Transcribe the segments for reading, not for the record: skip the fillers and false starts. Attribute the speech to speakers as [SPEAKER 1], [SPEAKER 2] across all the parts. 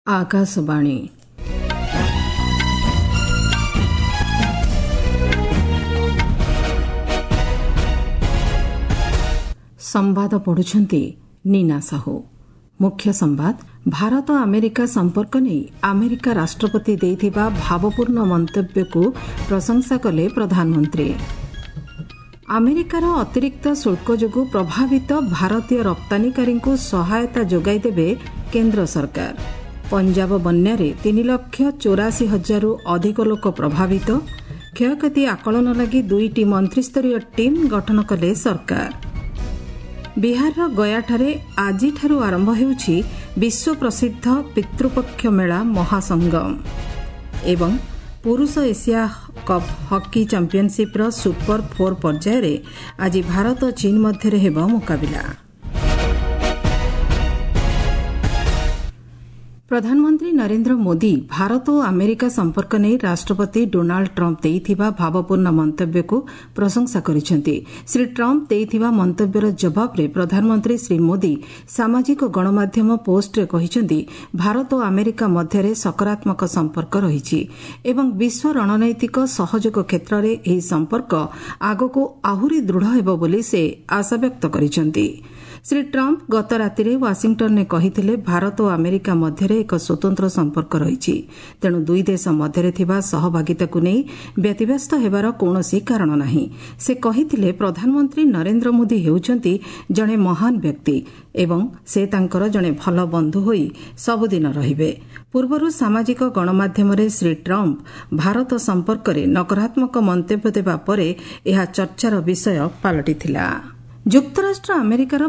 [SPEAKER 1] आकाशवाणी संवाद पढ़ुछंती नीना साहू। मुख्य संवाद भारत अमेरिका संपर्क नहीं अमेरिका राष्ट्रपति देथिबा भावपूर्ण मंतव्य को प्रशंसा कले प्रधानमंत्री। अमेरिकार अतिरिक्त शुल्क जोगु प्रभावित भारतीय रप्तानीकारी को सहायता जोगाई देबे केंद्र सरकार। पंजाब बन्यारे 3,84,000 अधिक लोक प्रभावित। क्षयक्षति आकलन लगी 2टी मंत्रिस्तरीय टीम गठन कले सरकार। बिहार गयाठारे आजिठारु आरंभ हेउछि विश्व प्रसिद्ध पितृपक्ष मेला महासंगम। एवं पुरुष Asia cup hockey championship super 4 पर्यायर आज भारत चीन मध्य हेब मुकाबिला। प्रधानमंत्री नरेंद्र मोदी भारत और अमेरिका संपर्क नहीं राष्ट्रपति डोनाल्ड ट्रंप देइथिबा भावपूर्ण मंतव्य को प्रशंसा करिसेंती। श्री ट्रंप देइथिबा मंतव्यर जवाब रे प्रधानमंत्री श्री मोदी सामाजिक गणमाध्यम पोस्ट रे कहिसेंती भारत और अमेरिका मध्य सकारात्मक संपर्क रहिछि एवं विश्व रणनैतिक सहयोग क्षेत्र में एही संपर्क आगको आहुरी दृढ़ हेबो बोली से आशा व्यक्त करिसेंती। श्री ट्रंप गत राति वाशिंगटन ने कहिथिले भारत और अमेरिका मध्य एक स्वतंत्र संपर्क रही तेणु दुई देश मध्य सहभागिता को नहीं व्यतिव्यस्त हेबार कौनसी कारण नहीं। से कहिथिले प्रधानमंत्री नरेंद्र मोदी हेउचंती जड़े महान व्यक्ति एवं से तांकर जड़े भल बंधु होई सबुदिन रहिबे। पूर्वरु सामाजिक गणमाध्यम श्री ट्रंप भारत संपर्क में नकारात्मक मंतव्य देबा परे यह चर्चार विषय पलटिथिला। युक्तराष्ट्र अमेरिकार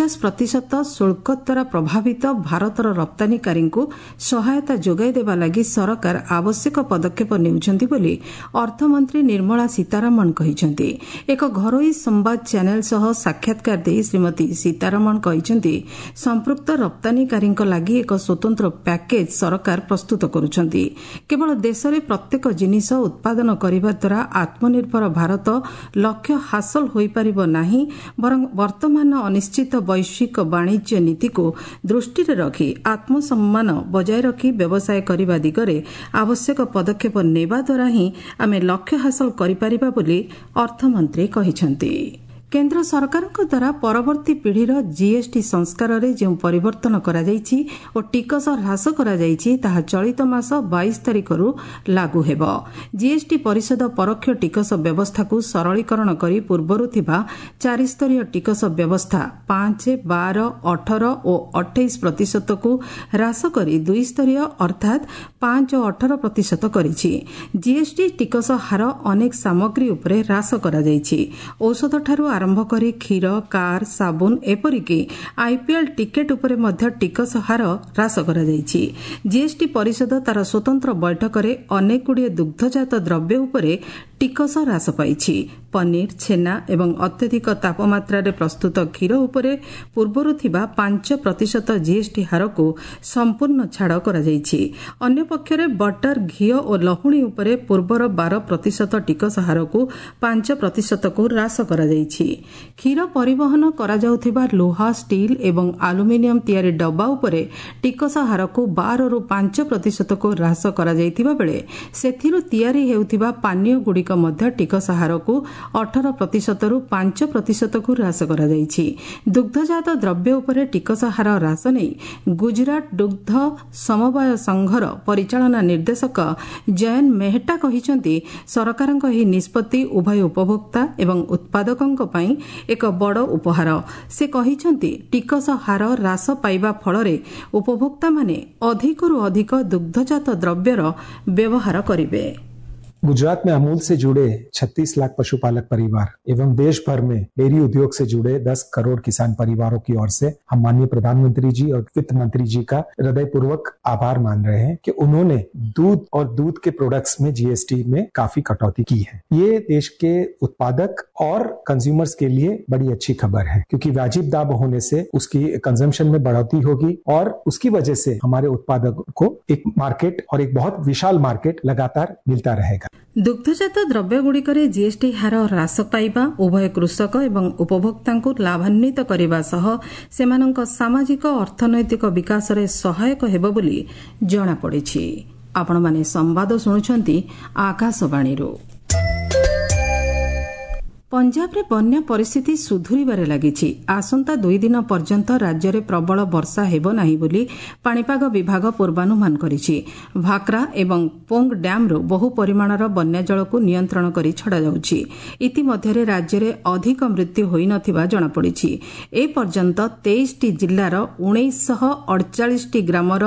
[SPEAKER 1] 50% शुल्क द्वारा प्रभावित भारतर रप्तानीकारी को सहायता जोगाई देवा लगी सरकार आवश्यक पदक्षेप नेउछंती बोली अर्थमंत्री निर्मला सीतारमण कहिसेंती। एक घरोई संवाद चैनल सह साक्षात्कार दे श्रीमती सीतारमण कहिसेंती संपृक्त रप्तानीकारी लगी एक स्वतंत्र पैकेज सरकार प्रस्तुत करुछंती। केवल देश में प्रत्येक जिनिस उत्पादन करने द्वारा आत्मनिर्भर भारत लक्ष्य हासिल होई परिबो नाही बरं वर्तमान अनिश्चित वैश्विक वाणिज्य नीति को दृष्टि रखी आत्मसम्मान बजाय रखी व्यवसाय करने दिगरे आवश्यक पदक्षेप नेबा द्वारा ही आमे लक्ष्य हासिल करिपारिबा बोली अर्थमंत्री कहिसेंती। केंद्र सरकार द्वारा परवर्ती पीढ़ीर जीएसटी संस्कार रे जो परिवर्तन करा जायछि और टिकस ह्रास करा जायछि ताहा चलित मास 22 तारिख रु लागू हेबो। जीएसटी परिषद परोक्ष टिकस व्यवस्था को सरलीकरण करी पूर्वरु थिबा 4 स्तरीय टिकस व्यवस्था 5, 12, 18 और 28% को ह्रास करी 2 स्तरीय अर्थात 5 और 18% करिछि। जीएसटी टिकस हार अनेक सामग्री उपरे ह्रास करा जायछि। औषध ठारू आरंभ करी क्षीर, कार, साबुन एपरिकी आईपीएल टिकेट उपरे मध्य टिकस हार ह्रास करा जायछि। जीएसटी परिषद तार स्वतंत्र बैठक रे अनेक गुड़िए दुग्धजात द्रव्य उपरे टिकस ह्रास पाइछि। पनीर, छेना एवं अत्यधिक तापमात्रा रे प्रस्तुत क्षीर उपरे पूर्वरु थिबा 5% जीएसटी हार को संपूर्ण छाड़ करा जायछि। अन्य पक्षरे बटर, घी और लहुणी उपरे पूर्वर 12% टिकस हार को 5% को ह्रास करा जायछि। क्षीर परिवहन करा जाउथिबा लोहा, स्टील एवं एल्युमिनियम तैयारी डब्बा उपरे टिकस हार को 12 रु 5% को ह्रास करा जायथिबा बेले सेथिरु तैयारी हेउथिबा पानीय गुडी मध्य टिकस हार को 18% रु 5% को ह्रास करा जायछि। दुग्धजात द्रव्य उपरे टिकस हार ह्रास नहीं गुजरात दुग्ध समवाय संघर परिचालना निर्देशक जयन मेहटा कहिसेंती सरकारक एही निष्पत्ति उभय उपभोक्ता एवं उत्पादकଙ୍କ ପାଇଁ एक बड़ उपहार। से कहिसेंती टिकस हार ह्रास पाइबा फଳରେ उपभोक्ता माने अधिकरु अधिक दुग्धजात द्रव्यर व्यवहार करिवे।
[SPEAKER 2] गुजरात में अमूल से जुड़े 36 लाख पशुपालक परिवार एवं देश भर में डेयरी उद्योग से जुड़े 10 करोड़ किसान परिवारों की ओर से हम माननीय प्रधानमंत्री जी और वित्त मंत्री जी का हृदयपूर्वक आभार मान रहे हैं कि उन्होंने दूध और दूध के प्रोडक्ट्स में जीएसटी में काफी कटौती की है। ये देश के उत्पादक और कंज्यूमर्स के लिए बड़ी अच्छी खबर है क्योंकि वाजिब दाम होने से उसकी कंजम्पशन में बढ़ोतरी होगी और उसकी वजह से हमारे उत्पादकों को एक मार्केट और एक बहुत विशाल मार्केट लगातार मिलता रहेगा।
[SPEAKER 1] ଦୁଗ୍ଧଜାତ ଦ୍ରବ୍ୟଗୁଡ଼ିକରେ ଜିଏସ୍ଟି ହାର ହ୍ରାସ ପାଇବା ଉଭୟ କୃଷକ ଏବଂ ଉପଭୋକ୍ତାଙ୍କୁ ଲାଭାନ୍ୱିତ କରିବା ସହ ସେମାନଙ୍କ ସାମାଜିକ ଅର୍ଥନୈତିକ ବିକାଶରେ ସହାୟକ ହେବ ବୋଲି ଜଣାପଡ଼ିଛି। ଆପଣମାନେ ସମ୍ବାଦ ଶୁଣୁଛନ୍ତି ଆକାଶବାଣୀରୁ। ପଞ୍ଜାବରେ ବନ୍ୟା ପରିସ୍ଥିତି ସୁଧୁରିବାରେ ଲାଗିଛି। ଆସନ୍ତା 2 ଦିନ ପର୍ଯ୍ୟନ୍ତ ରାଜ୍ୟରେ ପ୍ରବଳ ବର୍ଷା ହେବ ନାହିଁ ବୋଲି ପାଣିପାଗ ବିଭାଗ ପୂର୍ବାନୁମାନ କରିଛି। ଭାକ୍ରା ଏବଂ ପୋଙ୍ଗ ଡ୍ୟାମ୍ରୁ ବହୁ ପରିମାଣର ବନ୍ୟା ଜଳକୁ ନିୟନ୍ତ୍ରଣ କରି ଛଡ଼ାଯାଉଛି। ଇତିମଧ୍ୟରେ ରାଜ୍ୟରେ ଅଧିକ ମୃତ୍ୟୁ ହୋଇନଥିବା ଜଣାପଡ଼ିଛି। ଏପର୍ଯ୍ୟନ୍ତ 23ଟି ଜିଲ୍ଲାର 1948ଟି ଗ୍ରାମର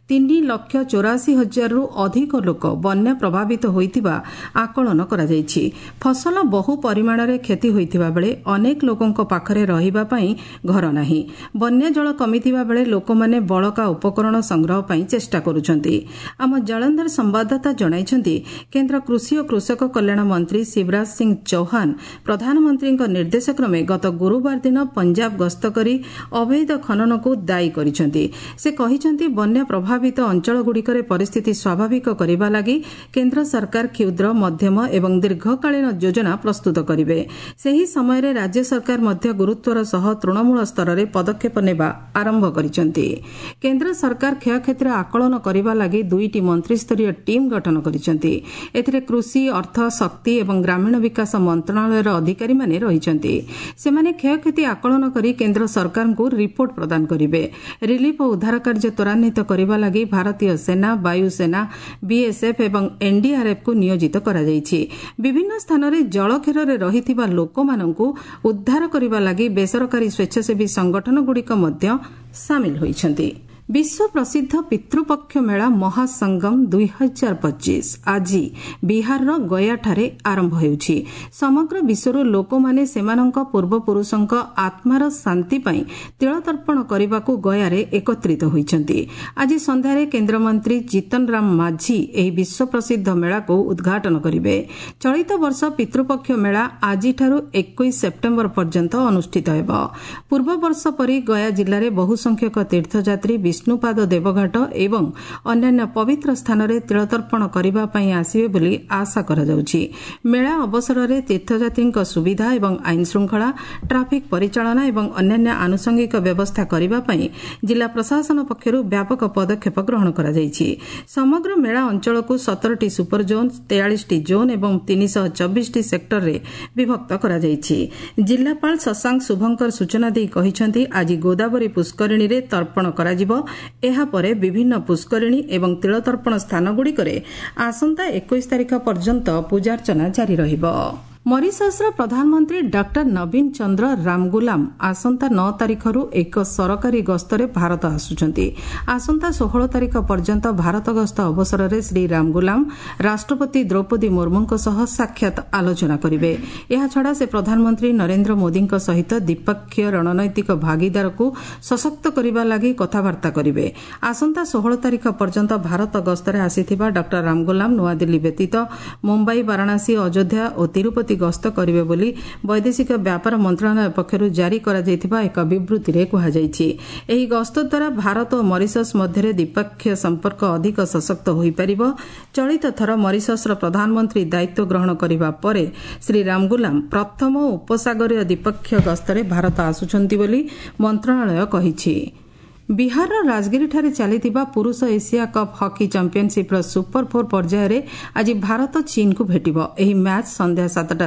[SPEAKER 1] 3,84,000ରୁ ଅଧିକ ଲୋକ ବନ୍ୟା ପ୍ରଭାବିତ ହୋଇଥିବା ଆକଳନ କରାଯାଇଛି। ଫସଲ ବହୁ ପରିମାଣରେ କ୍ଷତି ହୋଇଥିବା ବେଳେ ଅନେକ ଲୋକଙ୍କ ପାଖରେ ରହିବା ପାଇଁ ଘର ନାହିଁ। ବନ୍ୟା ଜଳ କମିଥିବା ବେଳେ ଲୋକମାନେ ବଳକା ଉପକରଣ ସଂଗ୍ରହ ପାଇଁ ଚେଷ୍ଟା କରୁଛନ୍ତି। ଆମ ଜଳନ୍ଧର ସମ୍ବାଦଦାତା ଜଣାଇଛନ୍ତି, କେନ୍ଦ୍ର କୃଷି ଓ କୃଷକ କଲ୍ୟାଣ ମନ୍ତ୍ରୀ ଶିବରାଜ ସିଂ ଚୌହାନ ପ୍ରଧାନମନ୍ତ୍ରୀଙ୍କ ନିର୍ଦ୍ଦେଶକ୍ରମେ ଗତ ଗୁରୁବାର ଦିନ ପଞ୍ଜାବ ଗସ୍ତ କରି ଅବୈଧ ଖନନକୁ ଦାୟୀ କରିଛନ୍ତି। ସେ କହିଛନ୍ତି, ବନ୍ୟା ପ୍ରଭାବିତ ଅଞ୍ଚଳଗୁଡ଼ିକରେ ପରିସ୍ଥିତି ସ୍ୱାଭାବିକ କରିବା ଲାଗି କେନ୍ଦ୍ର ସରକାର କ୍ଷୁଦ୍ର ମଧ୍ୟମ ଏବଂ ଦୀର୍ଘକାଳୀନ ଯୋଜନା ପ୍ରସ୍ତୁତ କରିବେ। ସେହି ସମୟରେ ରାଜ୍ୟ ସରକାର ମଧ୍ୟ ଗୁରୁତ୍ୱର ସହ ତୃଣମୂଳ ସ୍ତରରେ ପଦକ୍ଷେପ ନେବା ଆରମ୍ଭ କରିଛନ୍ତି। କେନ୍ଦ୍ର ସରକାର କ୍ଷୟକ୍ଷତିର ଆକଳନ କରିବା ଲାଗି 2ଟି ମନ୍ତ୍ରୀସ୍ତରୀୟ ଟିମ୍ ଗଠନ କରିଛନ୍ତି। ଏଥିରେ କୃଷି, ଅର୍ଥ, ଶକ୍ତି ଏବଂ ଗ୍ରାମୀଣ ବିକାଶ ମନ୍ତ୍ରଣାଳୟର ଅଧିକାରୀମାନେ ରହିଛନ୍ତି। ସେମାନେ କ୍ଷୟକ୍ଷତି ଆକଳନ କରି କେନ୍ଦ୍ର ସରକାରଙ୍କୁ ରିପୋର୍ଟ ପ୍ରଦାନ କରିବେ। ରିଲିଫ୍ ଓ ଉଦ୍ଧାର କାର୍ଯ୍ୟ ତ୍ୱରାନ୍ୱିତ କରିବା ଲାଗି ଭାରତୀୟ ସେନା, ବାୟୁସେନା, ବିଏସ୍ଏଫ୍ ଏବଂ ଏନ୍ଡିଆର୍ଏଫ୍କୁ ନିୟୋଜିତ କରାଯାଇଛି। ବିଭିନ୍ନ ସ୍ଥାନରେ ଜଳଘେରରେ ରହିଥିବା ଲୋକମାନଙ୍କୁ ଉଦ୍ଧାର କରିବା ଲାଗି ବେସରକାରୀ ସ୍ୱେଚ୍ଛାସେବୀ ସଂଗଠନଗୁଡ଼ିକ ମଧ୍ୟ ସାମିଲ ହୋଇଛନ୍ତି। ବିଶ୍ୱ ପ୍ରସିଦ୍ଧ ପିତୃପକ୍ଷ ମେଳା ମହାସଙ୍ଗମ 2025 ଆଜି ବିହାରର ଗୟାଠାରେ ଆରମ୍ଭ ହେଉଛି। ସମଗ୍ର ବିଶ୍ୱରୁ ଲୋକମାନେ ସେମାନଙ୍କ ପୂର୍ବପୁରୁଷଙ୍କ ଆତ୍ମାର ଶାନ୍ତି ପାଇଁ ତିଳତର୍ପଣ କରିବାକୁ ଗୟାରେ ଏକତ୍ରିତ ହୋଇଛନ୍ତି। ଆଜି ସନ୍ଧ୍ୟାରେ କେନ୍ଦ୍ରମନ୍ତ୍ରୀ ଜିତନ ରାମ ମାଝୀ ଏହି ବିଶ୍ୱ ପ୍ରସିଦ୍ଧ ମେଳାକୁ ଉଦ୍ଘାଟନ କରିବେ। ଚଳିତ ବର୍ଷ ପିତୃପକ୍ଷ ମେଳା ଆଜିଠାରୁ 21 ସେପ୍ଟେମ୍ବର ପର୍ଯ୍ୟନ୍ତ ଅନୁଷ୍ଠିତ ହେବ। ପୂର୍ବବର୍ଷ ପରି ଗୟା ଜିଲ୍ଲାରେ ବହୁ ସଂଖ୍ୟକ ତୀର୍ଥଯାତ୍ରୀ ବିଷ୍ଣୁପାଦ ଦେବଘାଟ ଏବଂ ଅନ୍ୟାନ୍ୟ ପବିତ୍ର ସ୍ଥାନରେ ତିଳତର୍ପଣ କରିବା ପାଇଁ ଆସିବେ ବୋଲି ଆଶା କରାଯାଉଛି। ମେଳା ଅବସରରେ ତୀର୍ଥଯାତ୍ରୀଙ୍କ ସୁବିଧା ଏବଂ ଆଇନ ଶୃଙ୍ଖଳା, ଟ୍ରାଫିକ୍ ପରିଚାଳନା ଏବଂ ଅନ୍ୟାନ୍ୟ ଆନୁଷଙ୍ଗିକ ବ୍ୟବସ୍ଥା କରିବା ପାଇଁ ଜିଲ୍ଲା ପ୍ରଶାସନ ପକ୍ଷରୁ ବ୍ୟାପକ ପଦକ୍ଷେପ ଗ୍ରହଣ କରାଯାଇଛି। ସମଗ୍ର ମେଳା ଅଞ୍ଚଳକୁ 17ଟି ସୁପର ଜୋନ୍, 43ଟି ଜୋନ୍ ଏବଂ 324ଟି ସେକ୍ଟରରେ ବିଭକ୍ତ କରାଯାଇଛି। ଜିଲ୍ଲାପାଳ ଶଶାଙ୍କ ଶୁଭଙ୍କର ସୂଚନା ଦେଇ କହିଛନ୍ତି, ଆଜି ଗୋଦାବରୀ ପୁଷ୍କରିଣୀରେ ତର୍ପଣ କରାଯିବ। ଏହାପରେ ବିଭିନ୍ନ ପୁଷ୍କରିଣୀ ଏବଂ ତିଳତର୍ପଣ ସ୍ଥାନଗୁଡ଼ିକରେ ଆସନ୍ତା 21 ତାରିଖ ପର୍ଯ୍ୟନ୍ତ ପୂଜାର୍ଚ୍ଚନା ଜାରି ରହିବ। ମରିସସ୍ର ପ୍ରଧାନମନ୍ତ୍ରୀ ଡକ୍ଟର ନବୀନ ଚନ୍ଦ୍ର ରାମଗୁଲାମ ଆସନ୍ତା 9 ତାରିଖରୁ ଏକ ସରକାରୀ ଗସ୍ତରେ ଭାରତ ଆସୁଛନ୍ତି। ଆସନ୍ତା 16 ତାରିଖ ପର୍ଯ୍ୟନ୍ତ ଭାରତ ଗସ୍ତ ଅବସରରେ ଶ୍ରୀ ରାମଗୁଲାମ ରାଷ୍ଟ୍ରପତି ଦ୍ରୌପଦୀ ମୁର୍ମୁଙ୍କ ସହ ସାକ୍ଷାତ ଆଲୋଚନା କରିବେ। ଏହାଛଡ଼ା ସେ ପ୍ରଧାନମନ୍ତ୍ରୀ ନରେନ୍ଦ୍ର ମୋଦିଙ୍କ ସହିତ ଦ୍ୱିପକ୍ଷୀୟ ରଣନୈତିକ ଭାଗିଦାରକୁ ସଶକ୍ତ କରିବା ଲାଗି କଥାବାର୍ତ୍ତା କରିବେ। ଆସନ୍ତା 16 ତାରିଖ ପର୍ଯ୍ୟନ୍ତ ଭାରତ ଗସ୍ତରେ ଆସିଥିବା ଡକ୍ଟର ରାମଗୁଲାମ ନୂଆଦିଲ୍ଲୀ ବ୍ୟତୀତ ମୁମ୍ବାଇ, ବାରାଣାସୀ, ଅଯୋଧ୍ୟା ଓ ତିରୁପତି ଗସ୍ତ କରିବେ ବୋଲି ବୈଦେଶିକ ବ୍ୟାପାର ମନ୍ତ୍ରଣାଳୟ ପକ୍ଷରୁ ଜାରି କରାଯାଇଥିବା ଏକ ବିବୃତ୍ତିରେ କୁହାଯାଇଛି। ଏହି ଗସ୍ତ ଦ୍ୱାରା ଭାରତ ଓ ମରିସସ୍ ମଧ୍ୟରେ ଦ୍ୱିପକ୍ଷୀୟ ସମ୍ପର୍କ ଅଧିକ ସଶକ୍ତ ହୋଇପାରିବ। ଚଳିତ ଥର ମରିସସ୍ର ପ୍ରଧାନମନ୍ତ୍ରୀ ଦାୟିତ୍ୱ ଗ୍ରହଣ କରିବା ପରେ ଶ୍ରୀ ରାମଗୁଲାମ ପ୍ରଥମ ଉପସାଗରୀୟ ଦ୍ୱିପକ୍ଷୀୟ ଗସ୍ତରେ ଭାରତ ଆସୁଛନ୍ତି ବୋଲି ମନ୍ତ୍ରଣାଳୟ କହିଛି। ବିହାରର ରାଜଗିରିଠାରେ ଚାଲିଥିବା ପୁରୁଷ ଏସିଆ କପ୍ ହକି ଚାମ୍ପିୟନସିପ୍ର ସୁପର 4 ପର୍ଯ୍ୟାୟରେ ଆଜି ଭାରତ ଚୀନକୁ ଭେଟିବ। ଏହି ମ୍ୟାଚ୍ ସନ୍ଧ୍ୟା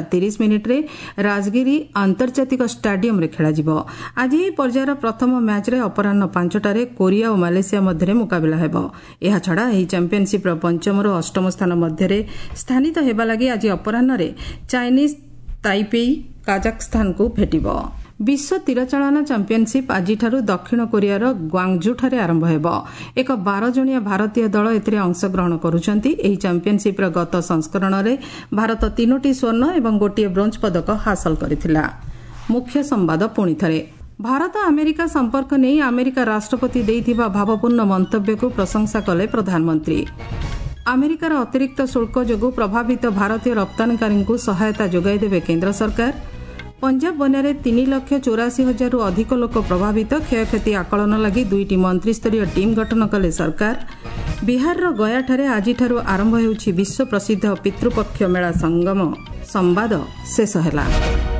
[SPEAKER 1] 7:30 ରାଜଗିରି ଆନ୍ତର୍ଜାତିକ ଷ୍ଟାଡିୟମରେ ଖେଳାଯିବ। ଆଜି ଏହି ପର୍ଯ୍ୟାୟର ପ୍ରଥମ ମ୍ୟାଚ୍ରେ ଅପରାହ୍ନ 5ଟାରେ କୋରିଆ ଓ ମାଲେସିଆ ମଧ୍ୟରେ ମୁକାବିଲା ହେବ। ଏହାଛଡ଼ା ଏହି ଚାମ୍ପିୟନସିପ୍ର ପଞ୍ଚମରୁ ଅଷ୍ଟମ ସ୍ଥାନ ମଧ୍ୟରେ ସ୍ଥାନିତ ହେବା ଲାଗି ଆଜି ଅପରାହ୍ନରେ ଚାଇନିଜ୍ ତାଇପେଇ କାଜାଖସ୍ତାନକୁ ଭେଟିବ। ବିଶ୍ୱ ତୀରଚାଳନା ଚାମ୍ପିୟନସିପ୍ ଆଜିଠାରୁ ଦକ୍ଷିଣ କୋରିଆର ଗ୍ୱାଙ୍ଗଜୁଠାରେ ଆରମ୍ଭ ହେବ। ଏକ 12 ଜଣିଆ ଭାରତୀୟ ଦଳ ଏଥିରେ ଅଂଶଗ୍ରହଣ କରୁଛନ୍ତି। ଏହି ଚାମ୍ପିୟନସିପ୍ର ଗତ ସଂସ୍କରଣରେ ଭାରତ 3ଟି ସ୍ୱର୍ଣ୍ଣ ଏବଂ ଗୋଟିଏ ବ୍ରୋଞ୍ଜ ପଦକ ହାସଲ କରିଥିଲା। ମୁଖ୍ୟ ସମ୍ବାଦ ପୁଣିଥରେ। ଭାରତ ଆମେରିକା ସମ୍ପର୍କ ନେଇ ଆମେରିକା ରାଷ୍ଟ୍ରପତି ଦେଇଥିବା ଭାବପୂର୍ଣ୍ଣ ମନ୍ତବ୍ୟକୁ ପ୍ରଶଂସା କଲେ ପ୍ରଧାନମନ୍ତ୍ରୀ। ଆମେରିକାର ଅତିରିକ୍ତ ଶୁଳ୍କ ଯୋଗୁଁ ପ୍ରଭାବିତ ଭାରତୀୟ ରପ୍ତାନୀକାରୀଙ୍କୁ ସହାୟତା ଯୋଗାଇଦେବେ କେନ୍ଦ୍ର ସରକାର। ପଞ୍ଜାବ ବନ୍ୟାରେ 3,84,000ରୁ ଅଧିକ ଲୋକ ପ୍ରଭାବିତ। କ୍ଷୟକ୍ଷତି ଆକଳନ ଲାଗି 2ଟି ମନ୍ତ୍ରୀସ୍ତରୀୟ ଟିମ୍ ଗଠନ କଲେ ସରକାର। ବିହାରର ଗୟାଠାରେ ଆଜିଠାରୁ ଆରମ୍ଭ ହେଉଛି ବିଶ୍ୱ ପ୍ରସିଦ୍ଧ ପିତୃପକ୍ଷ ମେଳା ସଙ୍ଗମ। ସମ୍ବାଦ ଶେଷ ହେଲା।